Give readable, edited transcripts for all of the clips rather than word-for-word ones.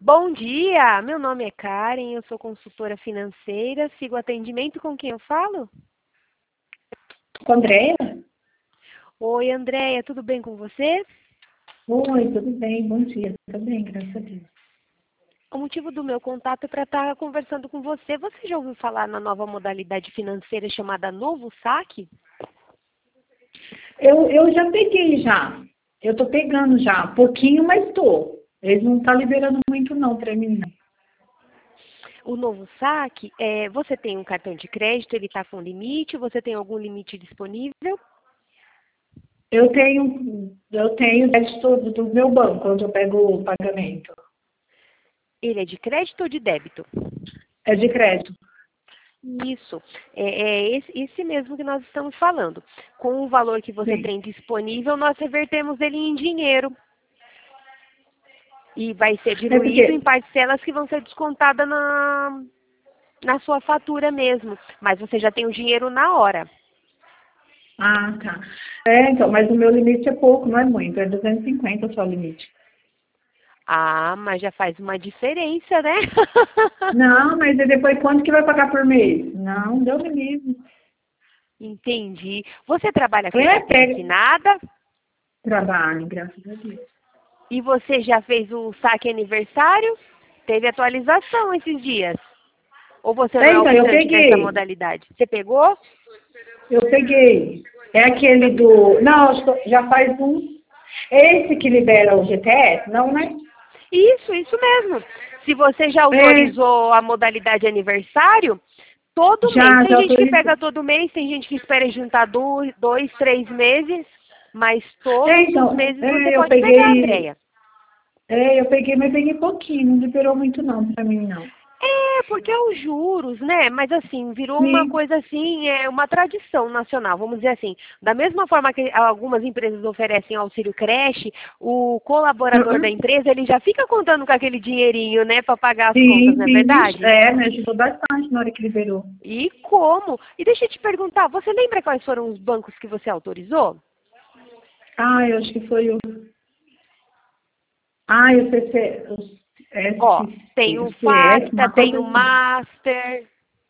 Bom dia, meu nome é Karen, eu sou consultora financeira, sigo atendimento com quem eu falo? Com a Andréia? Oi, Andréia, tudo bem com você? Oi, tudo bem? Bom dia. Tudo bem, graças a Deus. O motivo do meu contato é para estar conversando com você. Você já ouviu falar na nova modalidade financeira chamada Novo Saque? Eu já peguei já. Eu tô pegando já. Pouquinho, mas tô. Eles não estão liberando muito não para mim, não. O Novo Saque, você tem um cartão de crédito, ele está com limite, você tem algum limite disponível? Eu tenho crédito do meu banco, quando eu pego o pagamento. Ele é de crédito ou de débito? É de crédito. Isso, esse mesmo que nós estamos falando. Com o valor que você Sim. tem disponível, nós revertemos ele em dinheiro. E vai ser É diluído em porque... parcelas que vão ser descontadas na sua fatura mesmo. Mas você já tem o dinheiro na hora. Ah, tá. Então, mas o meu limite é pouco, não é muito. É 250 só o limite. Ah, mas já faz uma diferença, né? Não, mas e depois quanto que vai pagar por mês? Não, deu mesmo. Entendi. Você trabalha com carteira Pega. assinada? Trabalho, graças a Deus. E você já fez o saque aniversário? Teve atualização esses dias? Ou você não é Então, eu optante dessa peguei. modalidade? Você pegou? Eu peguei. É aquele do... Não, acho que já faz um... Esse que libera o GTS? Não, né? Isso mesmo. Se você já É, autorizou a modalidade aniversário, todo mês. já Tem gente que autorizei. pega todo mês, tem gente que espera juntar 2, 3 meses, mas todos os Então, meses você eu pode pegar, peguei... Andréia. Eu peguei, mas peguei pouquinho. Não liberou muito não pra mim, não. É, porque é os juros, né? Mas assim, virou uma Sim. coisa assim, uma tradição nacional, vamos dizer assim. Da mesma forma que algumas empresas oferecem auxílio creche, o colaborador da Uhum. empresa, ele já fica contando com aquele dinheirinho, né, para pagar as contas, Sim, não é sim. Vixe, verdade? me ajudou bastante na hora que liberou. E como? E deixa eu te perguntar, você lembra quais foram os bancos que você autorizou? Eu acho que foi o... o CC... Ó, tem O o CS, Facta, uma tem coisa o assim. Master,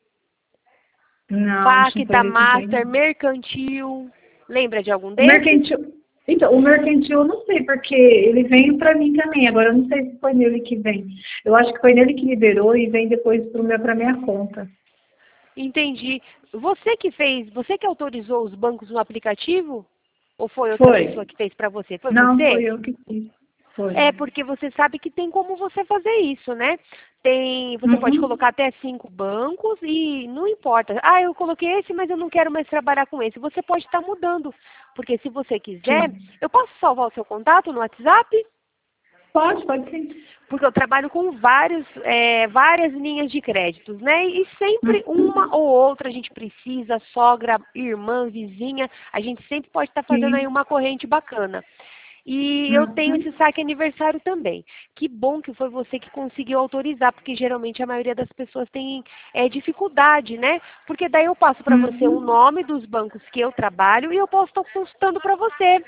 Não, acho que não Facta, foi esse Master, daí. Mercantil. Lembra de algum O desses? mercantil, então, o mercantil eu não sei, porque ele veio para mim também. Agora eu não sei se foi nele que vem. Eu acho que foi nele que liberou e vem depois para minha conta. Entendi. Você que autorizou os bancos no aplicativo? Ou foi outra pessoa Foi. que fez para você? Foi Não, você? foi eu que fiz. Foi. É, porque você sabe que tem como você fazer isso, né? Você pode Uhum. colocar até 5 bancos e não importa. Ah, eu coloquei esse, mas eu não quero mais trabalhar com esse. Você pode estar mudando. Porque se você quiser, Sim. eu posso salvar o seu contato no WhatsApp? Pode sim. Porque eu trabalho com várias linhas de créditos, né? E sempre uma Uhum. ou outra a gente precisa, sogra, irmã, vizinha, a gente sempre pode estar fazendo aí Sim. uma corrente bacana. E eu tenho esse Uhum. saque aniversário também. Que bom que foi você que conseguiu autorizar, porque geralmente a maioria das pessoas tem dificuldade, né? Porque daí eu passo para você o Uhum. nome dos bancos que eu trabalho e eu posso estar consultando para você.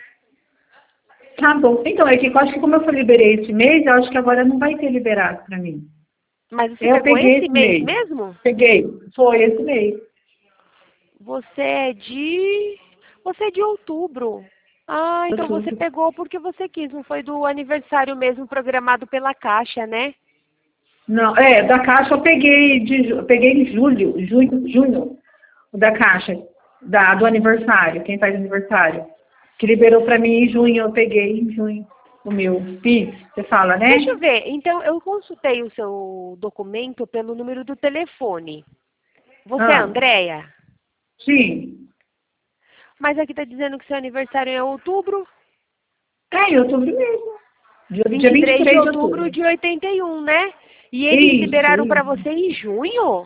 Tá bom. Então, é que eu acho que como eu liberei esse mês, eu acho que agora não vai ter liberado para mim. Mas você Eu pegou peguei esse esse mês mês. mesmo? Peguei. Foi esse mês. Você é de. Você é de outubro. Ah, então você Outubro. pegou porque você quis, não foi do aniversário mesmo programado pela Caixa, né? Não, da Caixa eu peguei em junho, o da Caixa, do aniversário, quem faz aniversário. Que liberou para mim em junho, eu peguei em junho o meu PIS, você fala, Deixa eu né? ver. Então, eu consultei o seu documento pelo número do telefone. Você é a Ah, Andréia? sim. Mas aqui está dizendo que seu aniversário é em outubro, Em outubro mesmo. Dia vinte e vinte e três de três de outubro outubro. de 81, né? E eles liberaram para Isso. você em junho?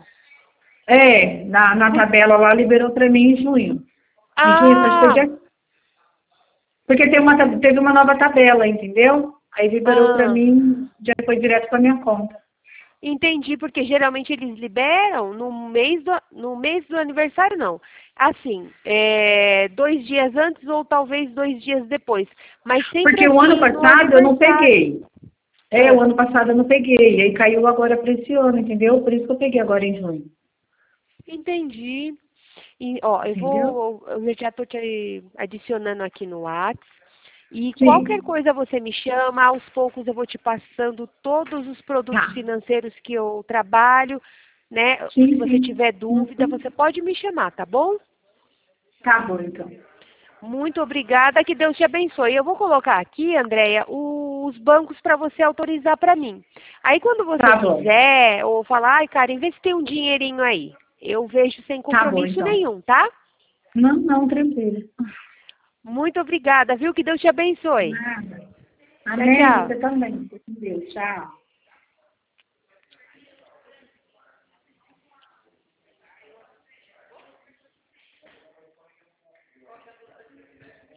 Na tabela lá liberou para mim em junho. Em junho, acho que foi Ah, dia... Porque teve uma nova tabela, entendeu? Aí liberou para ah. mim, já foi direto para minha conta. Entendi, porque geralmente eles liberam no mês do aniversário, não. Assim, 2 dias antes ou talvez 2 dias depois. Mas sempre Porque o ano assim, no passado eu não aniversário. peguei. O ano passado eu não peguei, aí caiu agora para esse ano, entendeu? Por isso que eu peguei agora em junho. Entendi. E, ó, Entendeu? eu já estou te adicionando aqui no WhatsApp. E qualquer Sim. coisa você me chama, aos poucos eu vou te passando todos os produtos Tá. financeiros que eu trabalho, né? Se Sim, você sim. tiver dúvida, Uhum. você pode me chamar, tá bom? Tá bom, então. Muito obrigada, que Deus te abençoe. Eu vou colocar aqui, Andréia, os bancos para você autorizar para mim. Aí quando você Tá bom. quiser, ou falar, ai, Karen, vê se tem um dinheirinho aí. Eu vejo sem Tá bom, compromisso então. nenhum, tá? Não, não, tranquilo. Muito obrigada, viu? Que Deus te abençoe. Nada. Tchau, Amém. tchau. Você também. Fique com Deus. Tchau.